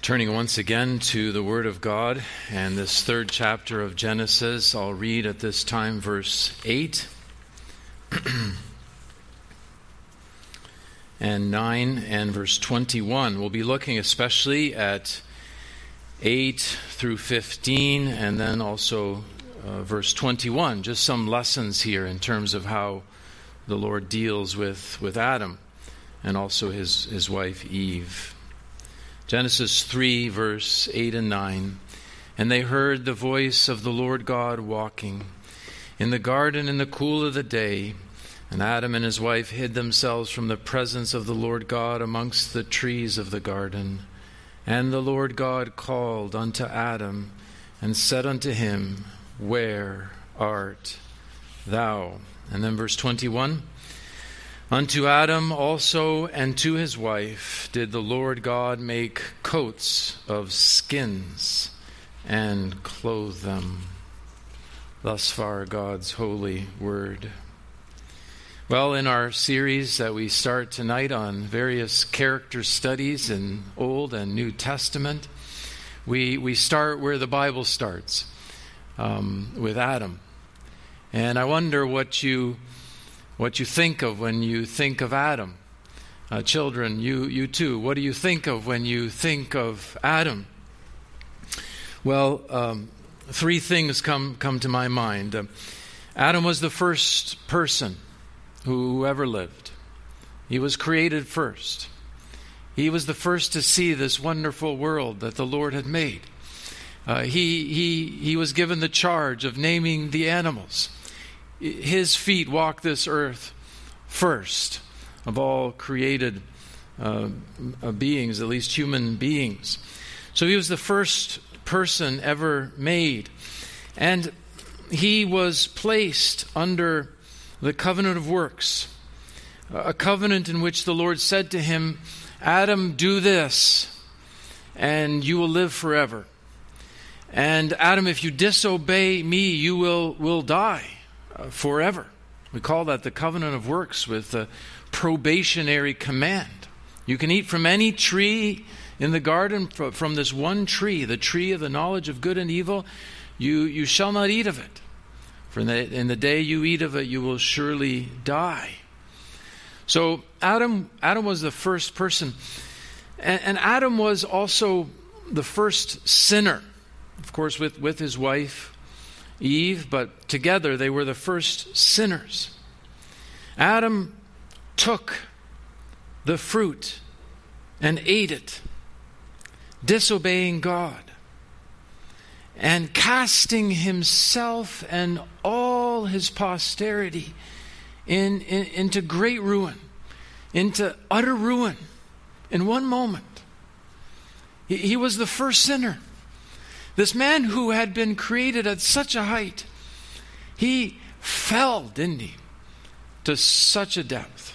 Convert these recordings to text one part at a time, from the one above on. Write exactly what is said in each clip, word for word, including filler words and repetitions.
Turning once again to the Word of God and this third chapter of Genesis, I'll read at this time verse eight and nine and verse twenty-one. We'll be looking especially at eight through fifteen and then also uh, verse twenty-one. Just some lessons here in terms of how the Lord deals with, with Adam and also his, his wife Eve. Genesis three, verse eight and nine. And they heard the voice of the Lord God walking in the garden in the cool of the day. And Adam and his wife hid themselves from the presence of the Lord God amongst the trees of the garden. And the Lord God called unto Adam and said unto him, Where art thou? And then verse twenty-one. Unto Adam also and to his wife did the Lord God make coats of skins and clothe them. Thus far, God's holy word. Well, in our series that we start tonight on various character studies in Old and New Testament, we we start where the Bible starts, um, with Adam. And I wonder what you what you think of when you think of Adam. Uh, children, you you too, what do you think of when you think of Adam? Well, um, three things come, come to my mind. Uh, Adam was the first person who ever lived. He was created first. He was the first to see this wonderful world that the Lord had made. Uh, he, he, he was given the charge of naming the animals. His feet walked this earth first of all created uh, beings, at least human beings. So he was the first person ever made. And he was placed under the covenant of works, a covenant in which the Lord said to him, Adam, do this, and you will live forever. And Adam, if you disobey me, you will, will die uh, forever. We call that the covenant of works with a probationary command. You can eat from any tree in the garden, from this one tree, the tree of the knowledge of good and evil. You, you shall not eat of it. For in the, in the day you eat of it, you will surely die. So Adam, Adam was the first person. And, and Adam was also the first sinner. Of course, with, with his wife, Eve, but together they were the first sinners. Adam took the fruit and ate it, disobeying God, and casting himself and all his posterity in, in, into great ruin, into utter ruin in one moment. He, he was the first sinner. This man who had been created at such a height, he fell, didn't he, to such a depth.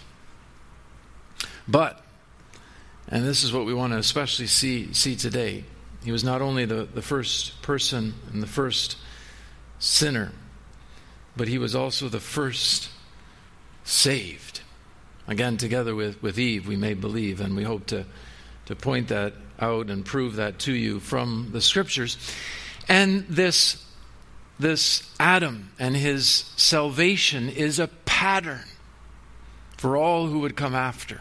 But, and this is what we want to especially see, see today, he was not only the, the first person and the first sinner, but he was also the first saved. Again, together with, with Eve, we may believe, and we hope to, to point that out and prove that to you from the Scriptures. And this, this Adam and his salvation is a pattern for all who would come after.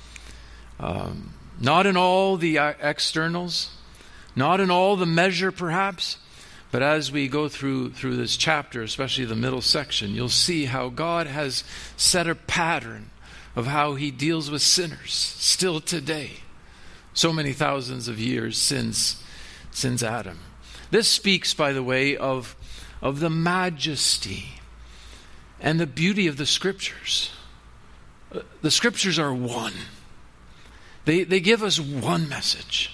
Um, not in all the externals, not in all the measure perhaps, but as we go through through this chapter, especially the middle section, you'll see how God has set a pattern of how he deals with sinners still today, so many thousands of years since since Adam. This speaks, by the way, of, of the majesty and the beauty of the Scriptures. The Scriptures are one. They, they give us one message.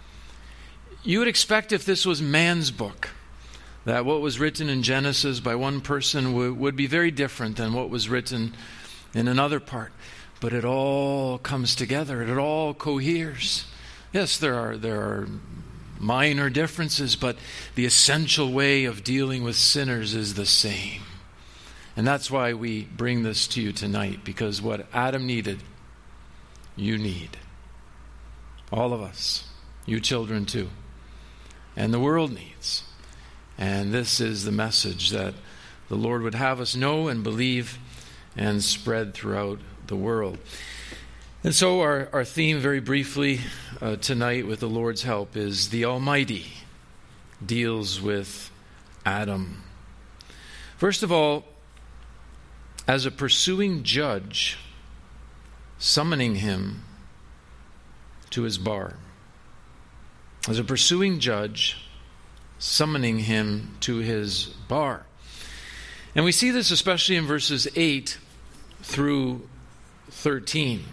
You would expect if this was man's book, that what was written in Genesis by one person would, would be very different than what was written in another part. But it all comes together. It all coheres. Yes, there are there are minor differences, but the essential way of dealing with sinners is the same. And that's why we bring this to you tonight, because what Adam needed, you need. All of us. You children too. And the world needs. And this is the message that the Lord would have us know and believe and spread throughout the world. And so our, our theme, very briefly, uh, tonight with the Lord's help, is the Almighty deals with Adam. First of all, as a pursuing judge, summoning him to his bar. As a pursuing judge, summoning him to his bar. And we see this especially in verses eight through thirteen.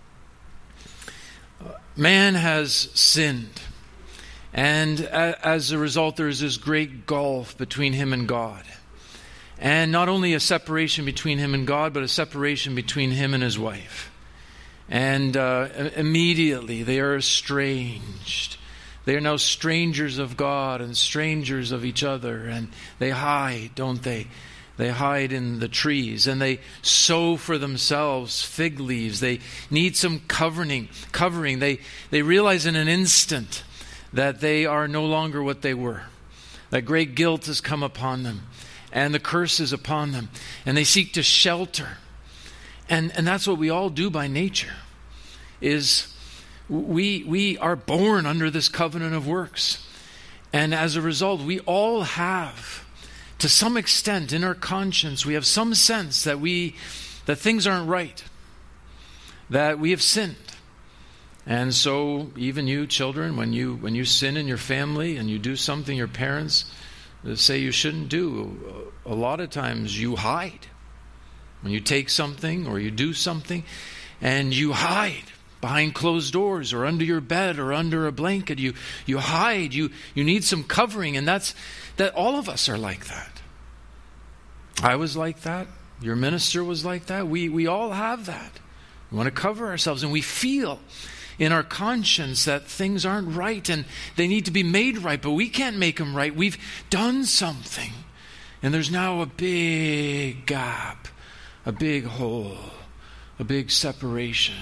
Man has sinned, and as a result there is this great gulf between him and God. And not only a separation between him and God, but a separation between him and his wife. And uh, immediately they are estranged. They are now strangers of God and strangers of each other, and they hide, don't they? They hide in the trees, and they sow for themselves fig leaves. They need some covering. Covering. They they realize in an instant that they are no longer what they were. That great guilt has come upon them, and the curse is upon them, and they seek to shelter. And and that's what we all do by nature. Is we we are born under this covenant of works, and as a result, we all have, to some extent, in our conscience, we have some sense that we that things aren't right, that we have sinned. And so even you children, when you when you sin in your family and you do something your parents say you shouldn't do, a lot of times you hide. When you take something or you do something and you hide behind closed doors or under your bed or under a blanket, you you hide, you you need some covering, and that's that all of us are like that. I was like that. Your minister was like that. We we all have that. We want to cover ourselves, and we feel in our conscience that things aren't right and they need to be made right, but we can't make them right. We've done something, and there's now a big gap, a big hole, a big separation.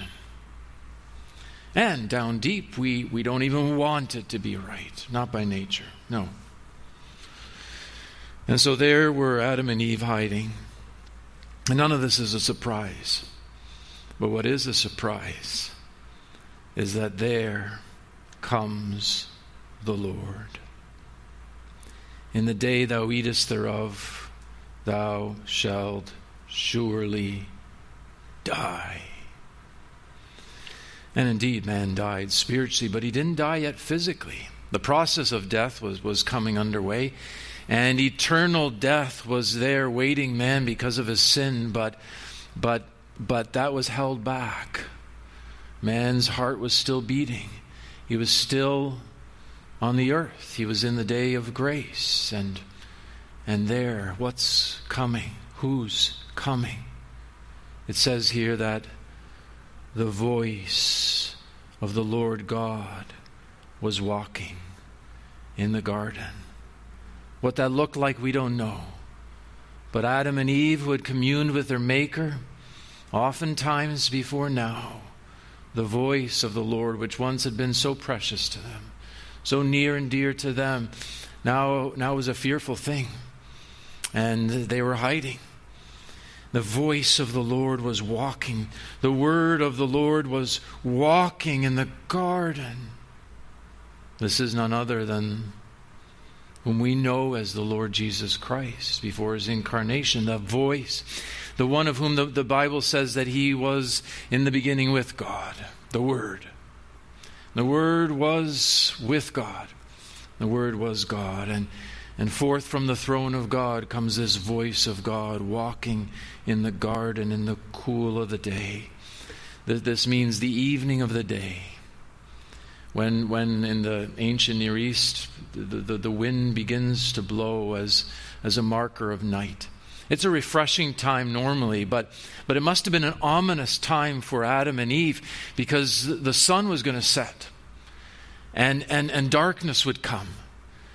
And down deep, we, we don't even want it to be right, not by nature, no. And so there were Adam and Eve hiding. And none of this is a surprise. But what is a surprise is that there comes the Lord. In the day thou eatest thereof, thou shalt surely die. And indeed, man died spiritually, but he didn't die yet physically. The process of death was, was coming underway, and eternal death was there waiting man because of his sin, but but but that was held back. Man's heart was still beating. He was still on the earth. He was in the day of grace, and and there, what's coming? Who's coming? It says here that the voice of the Lord God was walking in the garden. What that looked like, we don't know. But Adam and Eve, who had communed with their Maker, oftentimes before now, the voice of the Lord, which once had been so precious to them, so near and dear to them, now, now was a fearful thing. And they were hiding. The voice of the Lord was walking. The word of the Lord was walking in the garden. This is none other than whom we know as the Lord Jesus Christ before his incarnation. The voice, the one of whom the, the Bible says that he was in the beginning with God. The Word. The Word was with God. The Word was God. And And forth from the throne of God comes this voice of God walking in the garden in the cool of the day. This means the evening of the day. When when in the ancient Near East, the, the, the wind begins to blow as, as a marker of night. It's a refreshing time normally, but, but it must have been an ominous time for Adam and Eve, because the sun was going to set and, and, and darkness would come.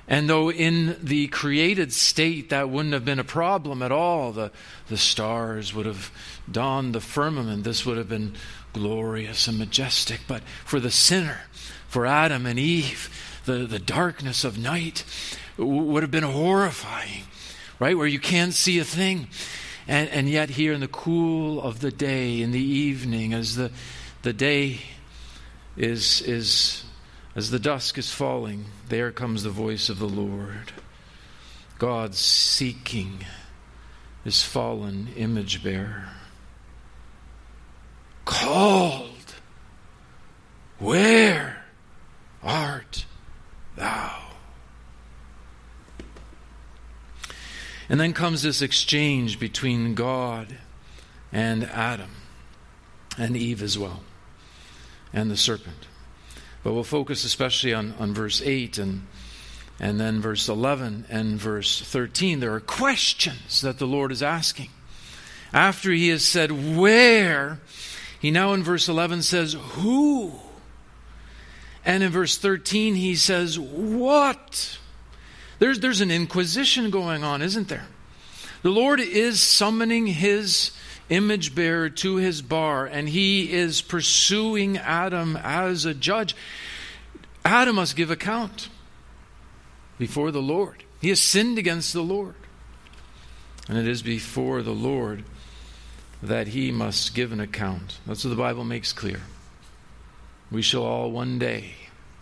And though in the created state that wouldn't have been a problem at all, the, the stars would have dawned the firmament, this would have been glorious and majestic. But for the sinner, for Adam and Eve, the, the darkness of night would have been horrifying, right? Where you can't see a thing. And, and yet here in the cool of the day, in the evening, as the, the day is is... As the dusk is falling, there comes the voice of the Lord. God seeking his fallen image bearer. Called, where art thou? And then comes this exchange between God and Adam and Eve as well, and the serpent. But we'll focus especially on, on verse eight and, and then verse eleven and verse thirteen. There are questions that the Lord is asking. After he has said, where? He now in verse eleven says, who? And in verse thirteen he says, what? There's, there's an inquisition going on, isn't there? The Lord is summoning his image bearer to his bar, and he is pursuing Adam as a judge. Adam must give account before the Lord. He has sinned against the Lord. And it is before the Lord that he must give an account. That's what the Bible makes clear. We shall all one day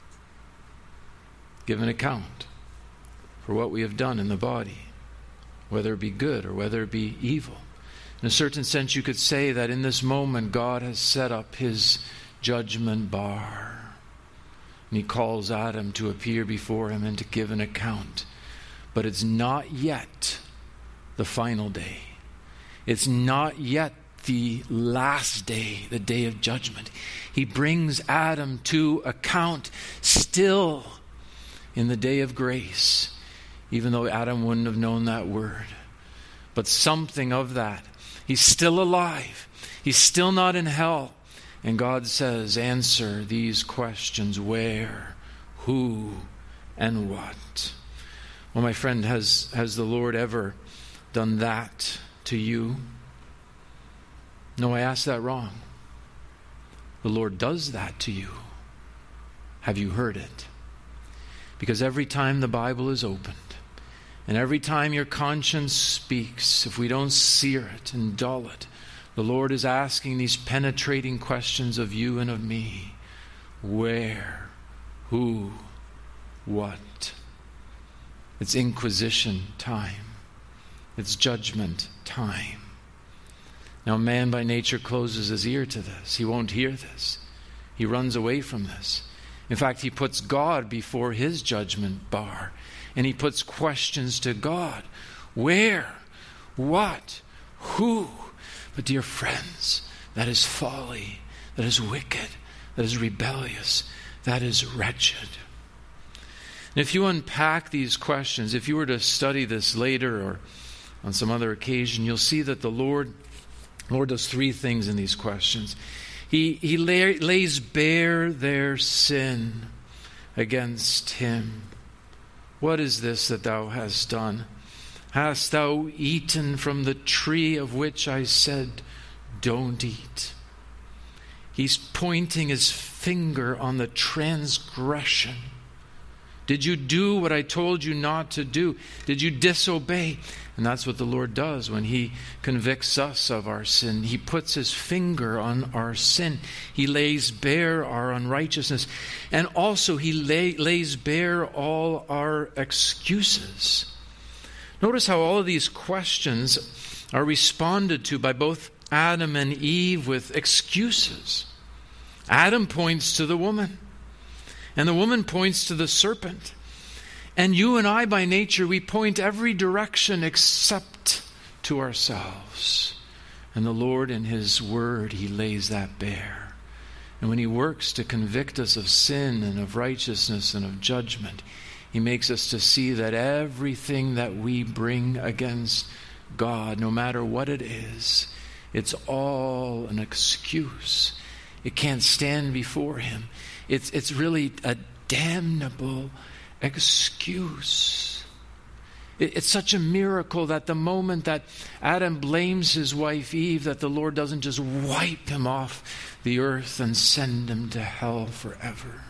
give an account for what we have done in the body, whether it be good or whether it be evil. In a certain sense, you could say that in this moment, God has set up his judgment bar. And he calls Adam to appear before him and to give an account. But it's not yet the final day. It's not yet the last day, the day of judgment. He brings Adam to account still in the day of grace, even though Adam wouldn't have known that word. But something of that. He's still alive. He's still not in hell. And God says, answer these questions. Where, who, and what? Well, my friend, has, has the Lord ever done that to you? No, I asked that wrong. The Lord does that to you. Have you heard it? Because every time the Bible is opened, and every time your conscience speaks, if we don't sear it and dull it, the Lord is asking these penetrating questions of you and of me. Where? Who? What? It's inquisition time. It's judgment time. Now, man by nature closes his ear to this. He won't hear this. He runs away from this. In fact, he puts God before his judgment bar. And he puts questions to God. Where? What? Who? But dear friends, that is folly. That is wicked. That is rebellious. That is wretched. And if you unpack these questions, if you were to study this later or on some other occasion, you'll see that the Lord, Lord does three things in these questions. He, he lay, lays bare their sin against him. What is this that thou hast done? Hast thou eaten from the tree of which I said, don't eat? He's pointing his finger on the transgression. Did you do what I told you not to do? Did you disobey? And that's what the Lord does when he convicts us of our sin. He puts his finger on our sin. He lays bare our unrighteousness. And also he lay, lays bare all our excuses. Notice how all of these questions are responded to by both Adam and Eve with excuses. Adam points to the woman, and the woman points to the serpent. And you and I, by nature, we point every direction except to ourselves. And the Lord, in his word, he lays that bare. And when he works to convict us of sin and of righteousness and of judgment, he makes us to see that everything that we bring against God, no matter what it is, it's all an excuse. It can't stand before him. It's, it's really a damnable excuse. It, it's such a miracle that the moment that Adam blames his wife Eve, that the Lord doesn't just wipe him off the earth and send him to hell forever.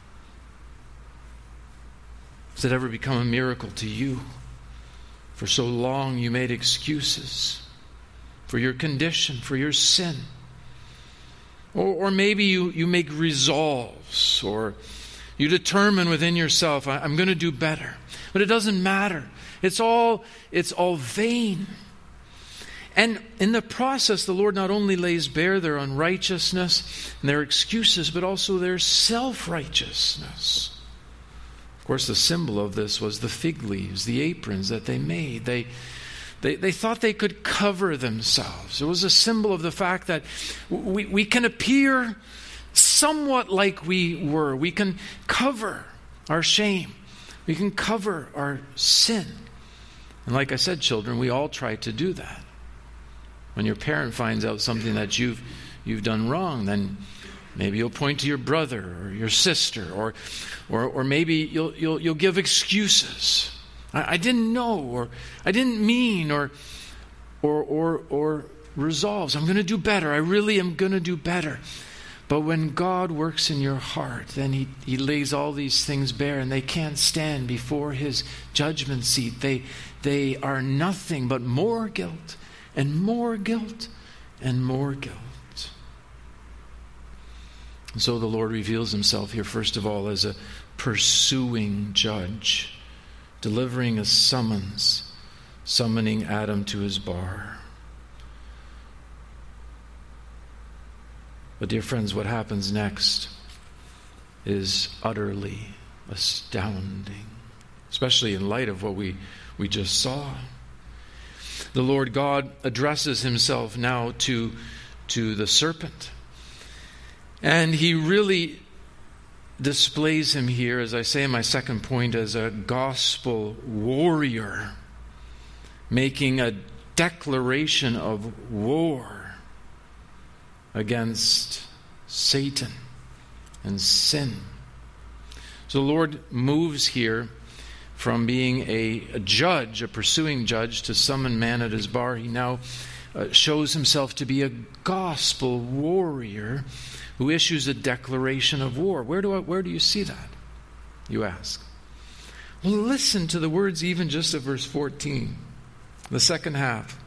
Has it ever become a miracle to you? For so long you made excuses for your condition, for your sin. Or, or maybe you, you make resolves, or you determine within yourself, I'm going to do better. But it doesn't matter. It's all, it's all vain. And in the process, the Lord not only lays bare their unrighteousness and their excuses, but also their self-righteousness. Of course, the symbol of this was the fig leaves, the aprons that they made. They, they, they thought they could cover themselves. It was a symbol of the fact that we, we can appear somewhat like we were. We can cover our shame. We can cover our sin. And like I said, children, we all try to do that. When your parent finds out something that you've you've done wrong, then maybe you'll point to your brother or your sister, or or or maybe you'll you'll you'll give excuses. I, I didn't know, or I didn't mean, or or or or resolves. I'm going to do better. I really am going to do better. But when God works in your heart, then he, he lays all these things bare, and they can't stand before His judgment seat. They they are nothing but more guilt and more guilt and more guilt. And so the Lord reveals Himself here, first of all, as a pursuing judge, delivering a summons, summoning Adam to his bar. But dear friends, what happens next is utterly astounding, especially in light of what we, we just saw. The Lord God addresses Himself now to, to the serpent. And He really displays him here, as I say in my second point, as a gospel warrior, making a declaration of war against Satan and sin. So the Lord moves here from being a, a judge, a pursuing judge, to summon man at his bar. He now uh, shows Himself to be a gospel warrior who issues a declaration of war. Where do I, where do you see that, you ask? Well, listen to the words even just of verse fourteen, the second half.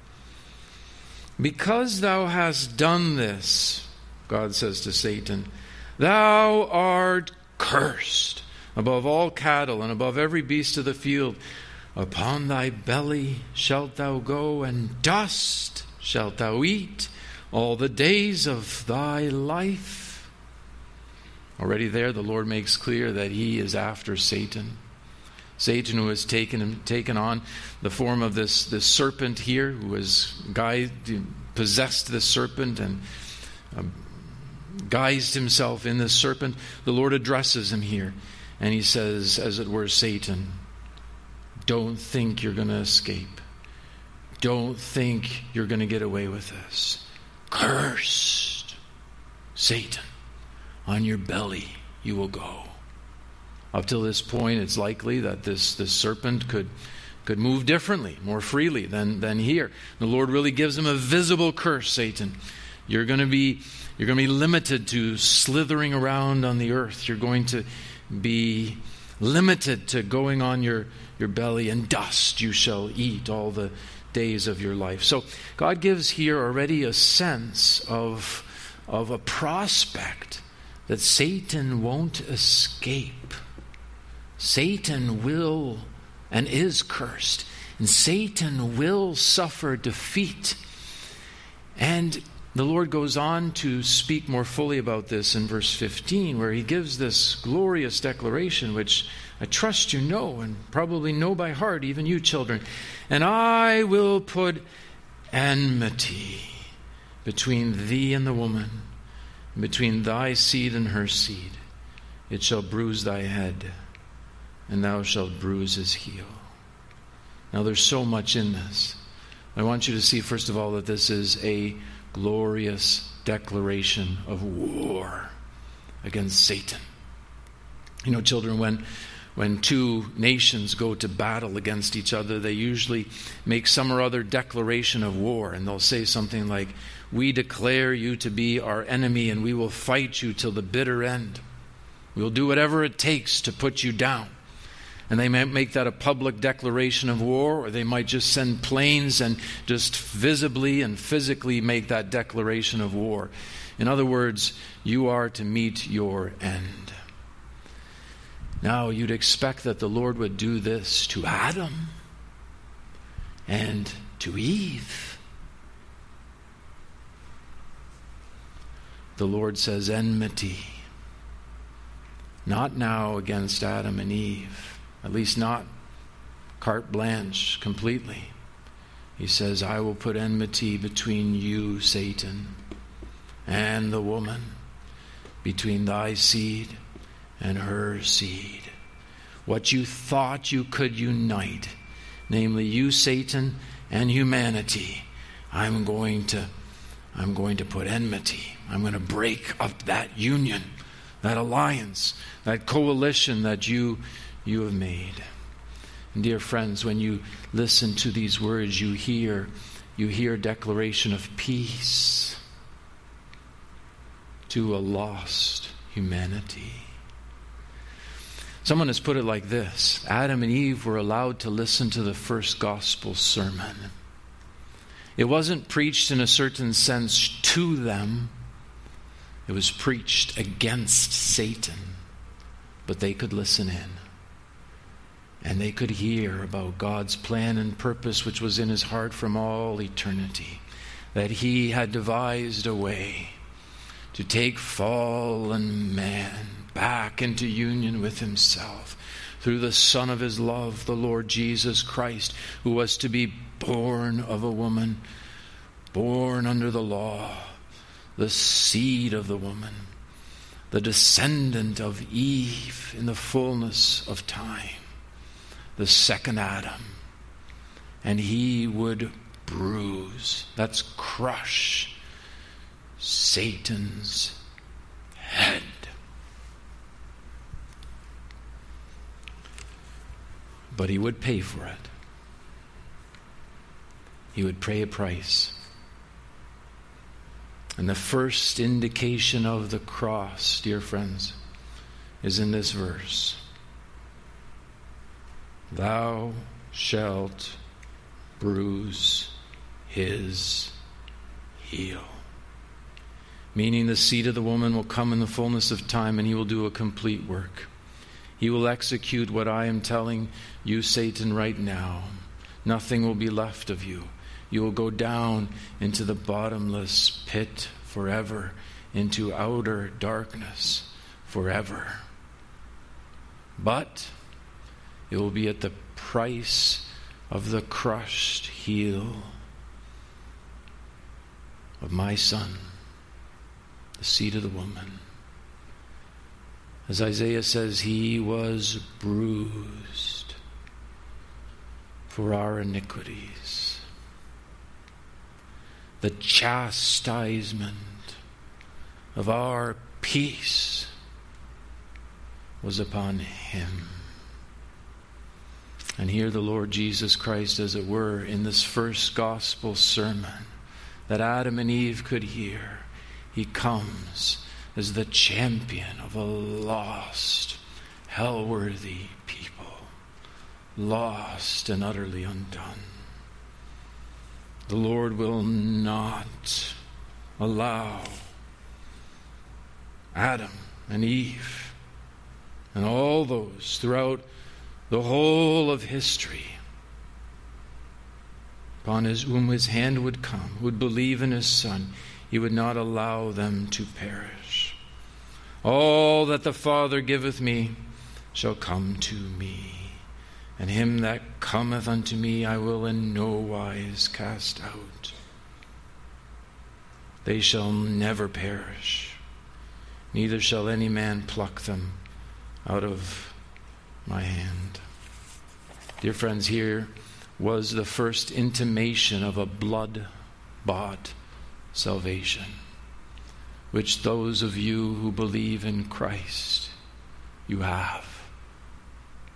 Because thou hast done this, God says to Satan, thou art cursed above all cattle and above every beast of the field. Upon thy belly shalt thou go, and dust shalt thou eat all the days of thy life. Already there, the Lord makes clear that He is after Satan. Satan, who has taken taken on the form of this, this serpent here, who has guided, possessed this serpent and uh, guised himself in this serpent. The Lord addresses him here, and He says, as it were, Satan, don't think you're going to escape. Don't think you're going to get away with this. Cursed, Satan, on your belly you will go. Up till this point, it's likely that this, this serpent could, could move differently, more freely than, than here. The Lord really gives him a visible curse, Satan. You're going to be you're going to be limited to slithering around on the earth. You're going to be limited to going on your, your belly, and dust you shall eat all the days of your life. So God gives here already a sense of, of a prospect that Satan won't escape. Satan will and is cursed, and Satan will suffer defeat. And the Lord goes on to speak more fully about this in verse fifteen, where He gives this glorious declaration, which I trust you know, and probably know by heart, even you children. And I will put enmity between thee and the woman, and between thy seed and her seed. It shall bruise thy head, and thou shalt bruise his heel. Now there's so much in this. I want you to see, first of all, that this is a glorious declaration of war against Satan. You know, children, when when two nations go to battle against each other, they usually make some or other declaration of war, and they'll say something like, "We declare you to be our enemy, and we will fight you till the bitter end. We'll do whatever it takes to put you down." And they might make that a public declaration of war, or they might just send planes and just visibly and physically make that declaration of war. In other words, you are to meet your end. Now, you'd expect that the Lord would do this to Adam and to Eve. The Lord says enmity, not now against Adam and Eve, at least not carte blanche completely. He says, "I will put enmity between you, Satan, and the woman, between thy seed and her seed." What you thought you could unite, namely you, Satan, and humanity, I'm going to I'm going to put enmity. I'm going to break up that union, that alliance, that coalition that you you have made. And dear friends, when you listen to these words, you hear you hear declaration of peace to a lost humanity. Someone has put it like this: Adam and Eve were allowed to listen to the first gospel sermon. It wasn't preached in a certain sense to them. It was preached against Satan. But they could listen in. And they could hear about God's plan and purpose, which was in his heart from all eternity. That he had devised a way to take fallen man back into union with himself through the Son of his love, the Lord Jesus Christ, who was to be born of a woman, born under the law, the seed of the woman, the descendant of Eve in the fullness of time, the second Adam. And he would bruise, that's crush, Satan's head. But he would pay for it. He would pay a price. And the first indication of the cross, dear friends, is in this verse. Thou shalt bruise his heel. Meaning the seed of the woman will come in the fullness of time, and he will do a complete work. He will execute what I am telling you, Satan, right now. Nothing will be left of you. You will go down into the bottomless pit forever, into outer darkness forever. But it will be at the price of the crushed heel of my Son, the seed of the woman. As Isaiah says, he was bruised for our iniquities. The chastisement of our peace was upon him. And here the Lord Jesus Christ, as it were, in this first gospel sermon that Adam and Eve could hear, he comes as the champion of a lost, hell-worthy people, lost and utterly undone. The Lord will not allow Adam and Eve and all those throughout the whole of history upon his, whom his hand would come, would believe in his Son. He would not allow them to perish. All that the Father giveth me shall come to me, and him that cometh unto me I will in no wise cast out. They shall never perish, neither shall any man pluck them out of my hand. Dear friends, here was the first intimation of a blood-bought salvation, which those of you who believe in Christ, you have.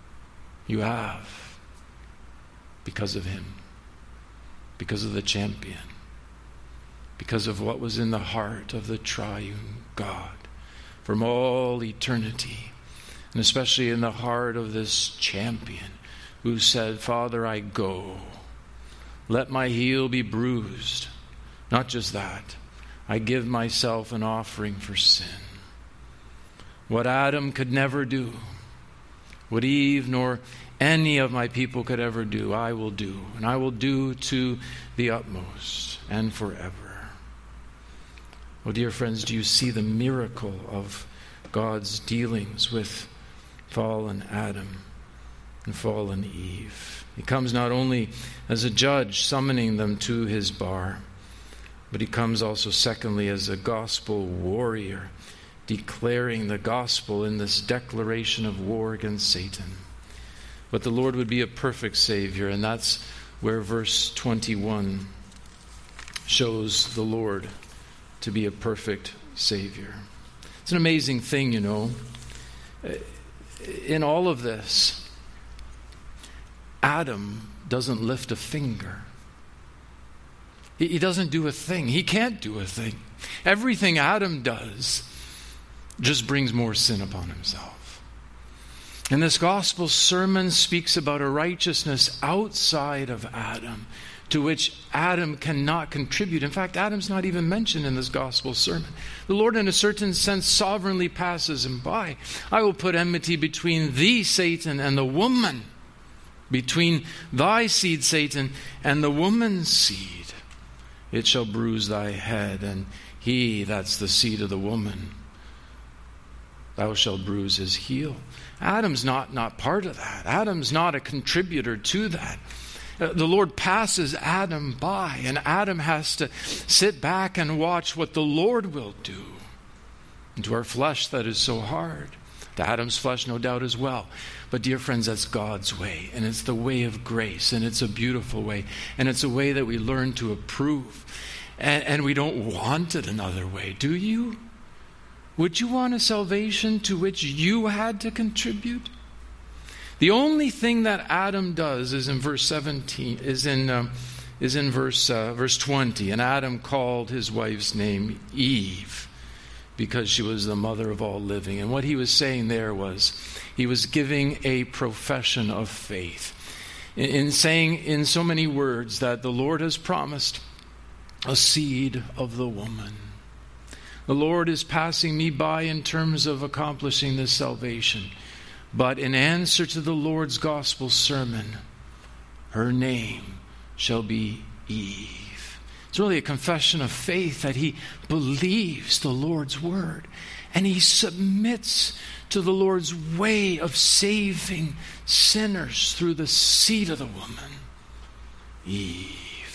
You have. Because of him. Because of the champion. Because of what was in the heart of the triune God from all eternity. And especially in the heart of this champion who said, Father, I go. Let my heel be bruised. Not just that. I give myself an offering for sin. What Adam could never do, what Eve nor any of my people could ever do, I will do. And I will do to the utmost and forever. Oh, dear friends, do you see the miracle of God's dealings with fallen Adam and fallen Eve? He comes not only as a judge summoning them to his bar, but he comes also, secondly, as a gospel warrior, declaring the gospel in this declaration of war against Satan. But the Lord would be a perfect Savior, and that's where verse twenty-one shows the Lord to be a perfect Savior. It's an amazing thing, you know. In all of this, Adam doesn't lift a finger. He doesn't do a thing. He can't do a thing. Everything Adam does just brings more sin upon himself. And this gospel sermon speaks about a righteousness outside of Adam, to which Adam cannot contribute. In fact, Adam's not even mentioned in this gospel sermon. The Lord, in a certain sense, sovereignly passes him by. I will put enmity between thee, Satan, and the woman, between thy seed, Satan, and the woman's seed. It shall bruise thy head, and he, that's the seed of the woman, thou shalt bruise his heel. Adam's not, not part of that. Adam's not a contributor to that. Uh, the Lord passes Adam by, and Adam has to sit back and watch what the Lord will do. And to our flesh, that is so hard. To Adam's flesh, no doubt, as well. But dear friends, that's God's way, and it's the way of grace, and it's a beautiful way, and it's a way that we learn to approve. And, and we don't want it another way, do you? Would you want a salvation to which you had to contribute? The only thing that Adam does is in verse seventeen, is in um, is in verse uh, verse twenty, and Adam called his wife's name Eve, because she was the mother of all living. And what he was saying there was, he was giving a profession of faith, in, in saying in so many words that the Lord has promised a seed of the woman. The Lord is passing me by in terms of accomplishing this salvation. But in answer to the Lord's gospel sermon, her name shall be Eve. It's really a confession of faith that he believes the Lord's word. And he submits to the Lord's way of saving sinners through the seed of the woman, Eve.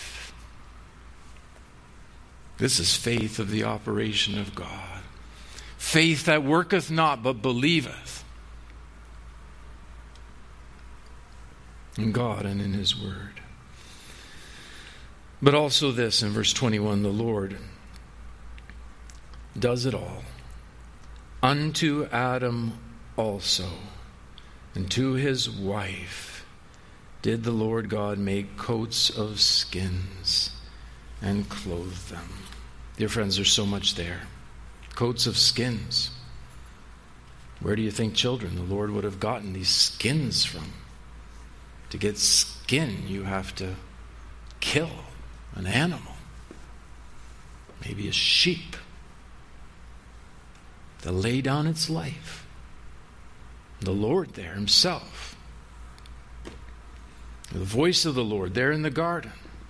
This is faith of the operation of God. Faith that worketh not, but believeth in God and in his word. But also this, in verse twenty-one, the Lord does it all. Unto Adam also, and to his wife, did the Lord God make coats of skins and clothe them. Dear friends, there's so much there. Coats of skins. Where do you think, children, the Lord would have gotten these skins from? To get skin, you have to kill an animal. Maybe a sheep. To lay down its life. The Lord there himself. The voice of the Lord there in the garden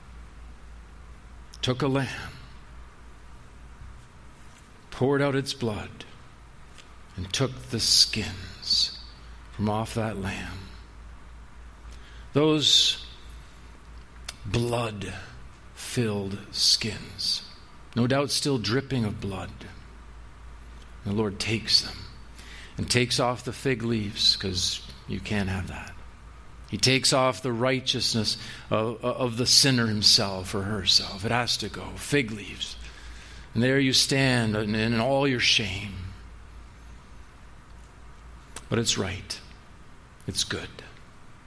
took a lamb, poured out its blood, and took the skins from off that lamb. Those blood-filled skins, no doubt still dripping of blood. The Lord takes them and takes off the fig leaves, because you can't have that. He takes off the righteousness of, of the sinner himself or herself. It has to go. Fig leaves. And there you stand in, in all your shame. But it's right. It's good.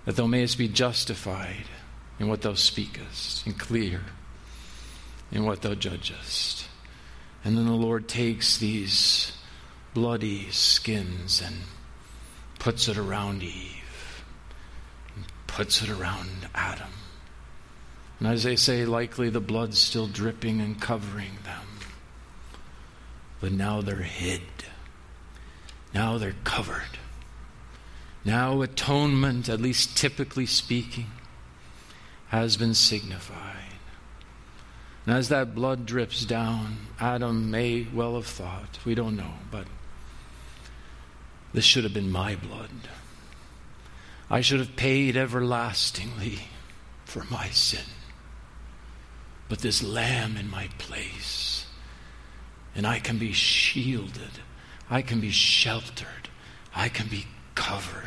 that thou mayest be justified in what thou speakest, and clear in what thou judgest. And then the Lord takes these bloody skins and puts it around Eve, and puts it around Adam. And as they say, likely the blood's still dripping and covering them. But now they're hid. Now they're covered. Now atonement, at least typically speaking, has been signified. And as that blood drips down, Adam may well have thought, we don't know, but this should have been my blood. I should have paid everlastingly for my sin. But this lamb in my place, and I can be shielded, I can be sheltered, I can be covered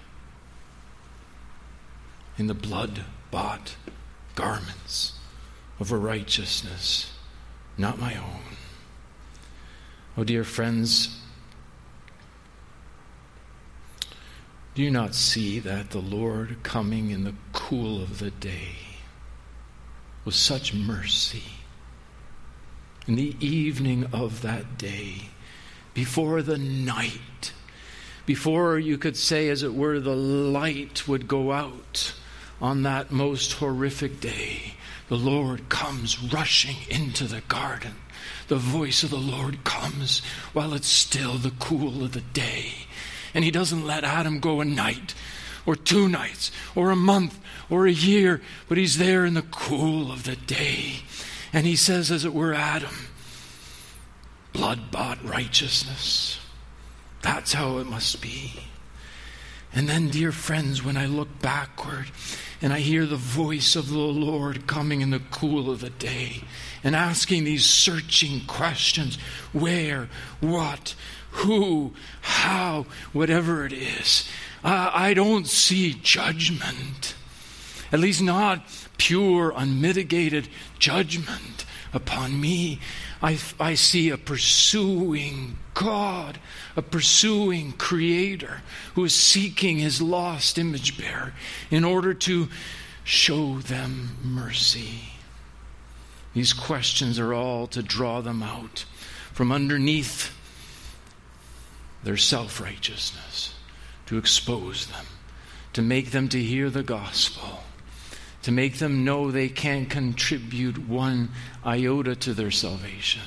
in the blood-bought garments of a righteousness not my own. Oh, dear friends, do you not see that the Lord coming in the cool of the day with such mercy in the evening of that day, before the night, before you could say, as it were, the light would go out on that most horrific day, the Lord comes rushing into the garden. The voice of the Lord comes while it's still the cool of the day. And he doesn't let Adam go a night or two nights or a month or a year, but he's there in the cool of the day. And he says, as it were, Adam, blood-bought righteousness. That's how it must be. And then, dear friends, when I look backward and I hear the voice of the Lord coming in the cool of the day and asking these searching questions, where, what, who, how, whatever it is, uh, I don't see judgment. At least not pure, unmitigated judgment upon me. I, I see a pursuing God, a pursuing Creator who is seeking his lost image bearer in order to show them mercy. These questions are all to draw them out from underneath their self-righteousness, to expose them, to make them to hear the gospel, to make them know they can't contribute one iota to their salvation,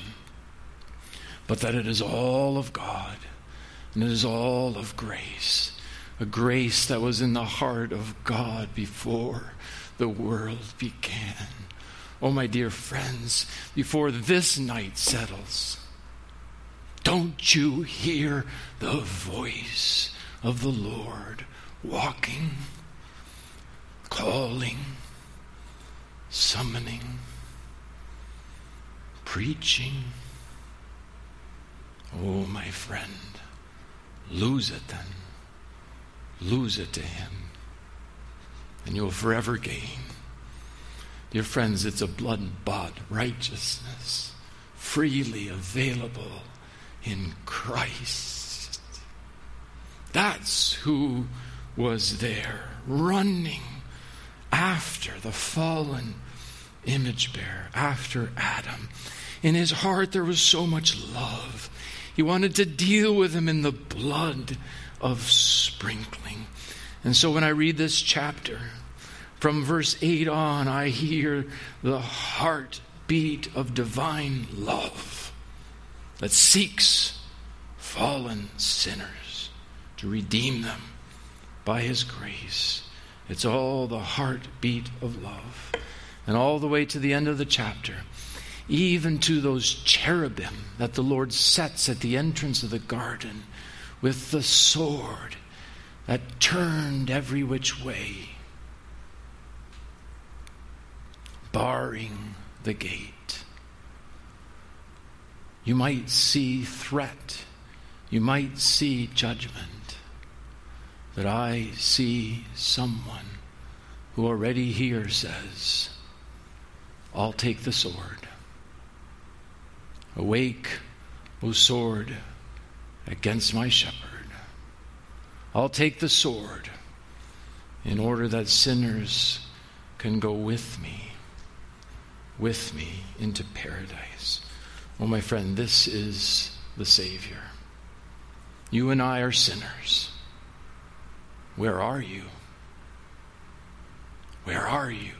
but that it is all of God, and it is all of grace, a grace that was in the heart of God before the world began. Oh, my dear friends, before this night settles, don't you hear the voice of the Lord walking, calling, summoning, preaching? Oh, my friend, lose it then. Lose it to him, and you'll forever gain. Dear friends, it's a blood-bought righteousness, freely available in Christ. That's who was there, running after the fallen image bearer, after Adam. In his heart there was so much love. He wanted to deal with him in the blood of sprinkling. And so when I read this chapter, from verse eight on, I hear the heartbeat of divine love that seeks fallen sinners to redeem them by his grace. It's all the heartbeat of love. And all the way to the end of the chapter, even to those cherubim that the Lord sets at the entrance of the garden with the sword that turned every which way, barring the gate. You might see threat, you might see judgment, but I see someone who already here says, I'll take the sword. Awake, O sword, against my shepherd. I'll take the sword in order that sinners can go with me, with me into paradise. Oh, my friend, this is the Savior. You and I are sinners. Where are you? Where are you?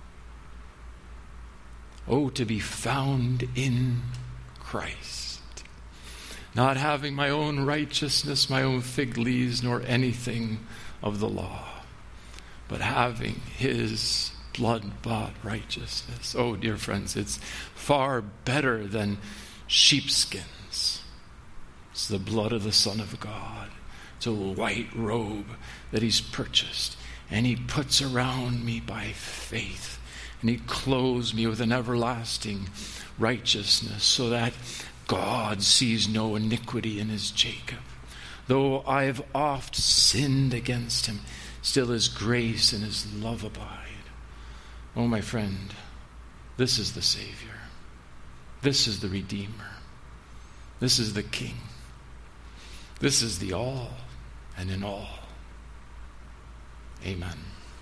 Oh, to be found in Christ, not having my own righteousness, my own fig leaves, nor anything of the law, but having his blood-bought righteousness. Oh, dear friends, it's far better than sheepskins. It's the blood of the Son of God. It's a white robe that he's purchased, and he puts around me by faith, and he clothes me with an everlasting righteousness, so that God sees no iniquity in his Jacob. Though I've oft sinned against him, still his grace and his love abide. Oh, my friend, this is the Savior. This is the Redeemer. This is the King. This is the all and in all. Amen.